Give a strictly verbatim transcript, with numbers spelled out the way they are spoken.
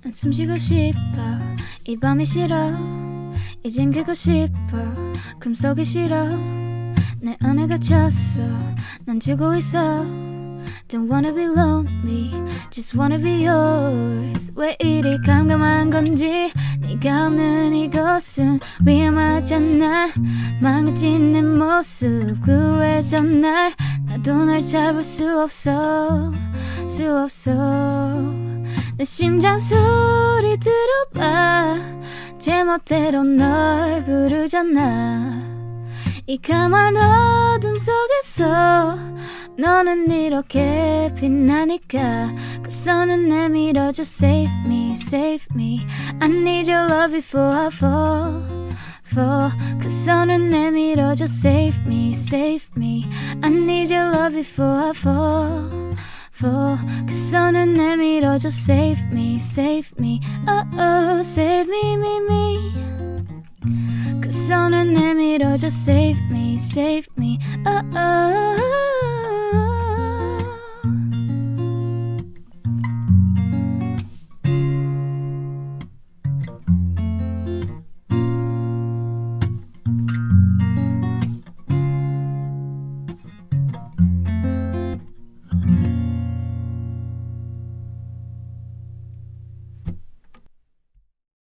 난 숨쉬고 싶어 이 밤이 싫어 이젠 그고 싶어 꿈속이 싫어 내 안에 갇혔어 난 죽고 있어 Don't wanna be lonely Just wanna be yours 왜 이리 깜깜한 건지 네가 없는 이곳은 위험하잖아 망가진 내 모습 구해줘 날 나도 날 잡을 수 없어 수 없어 내 심장 소리 들어봐 제멋대로 널 부르잖아 이 까만 어둠 속에서 너는 이렇게 빛나니까 그 손은 내밀어줘 Save me, save me I need your love before I fall, fall 그 손은 내밀어줘 Save me, save me I need your love before I fall, fall 그 손은 내밀어줘 Save me, save me Oh, oh, save me, me, me 그 손은 내밀어줘 Save me, save me Oh, oh